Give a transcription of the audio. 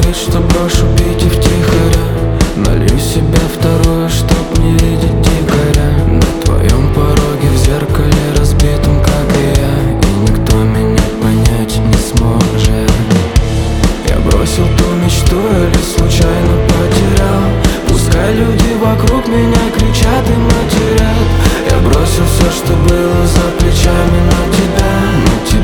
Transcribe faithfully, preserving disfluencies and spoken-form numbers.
вид, что брошу пить и втихаря. Налью себе второе, чтоб не видеть дикаря. На твоем пороге в зеркале разбитом, как и я, и никто меня понять не сможет. Я бросил ту мечту или случайно потерял? Пускай люди вокруг меня кричат и матерят. Я бросил все, что было за плечами, но тебя, но тебя